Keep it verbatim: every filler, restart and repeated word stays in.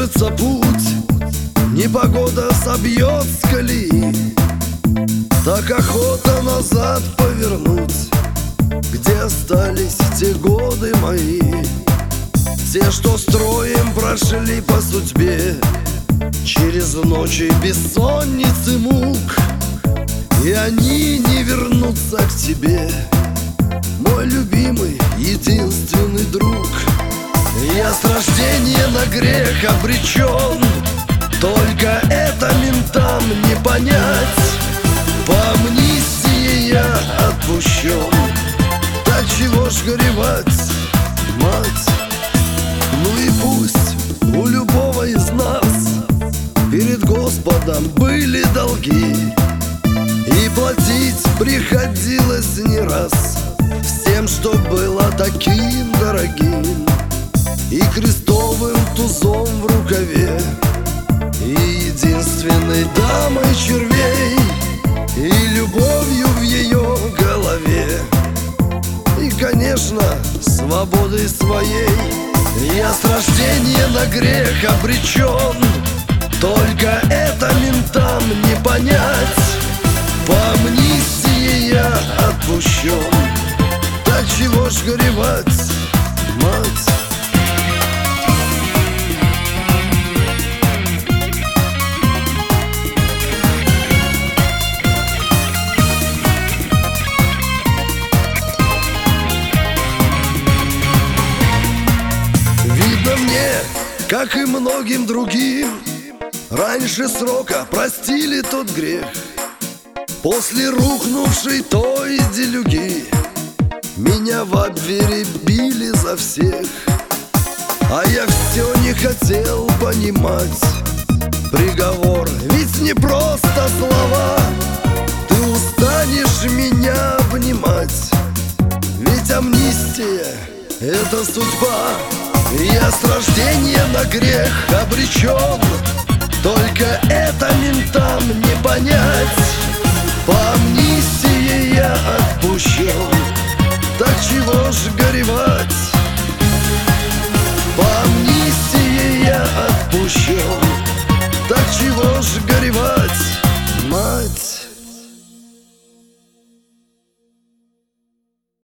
кажется, путь непогода собьет с колеи. Так охота назад повернуть, где остались те годы мои. Те, что строем прошли по судьбе, через ночи бессонницы мук, и они не вернутся к тебе, мой любимый, единственный друг. Я с рождения на грех обречен, только это ментам не понять. По амнистии я отпущен, так чего ж горевать, мать? Ну и пусть у любого из нас перед Господом были долги, и платить приходилось не раз всем, что было таким дорогим, и крестовым тузом в рукаве, и единственной дамой червей, и любовью в ее голове, и, конечно, свободой своей. Я с рождения на грех обречен, только это ментам не понять. По амнистии я отпущен, так чего ж горевать, мать? Как и многим другим, раньше срока простили тот грех. После рухнувшей той делюги меня в обвере били за всех, а я все не хотел понимать приговор, ведь не просто слова. Ты устанешь меня обнимать, ведь амнистия — это судьба. Я с рождения на грех обречен, только это ментам не понять. По амнистии я отпущен, так чего ж горевать?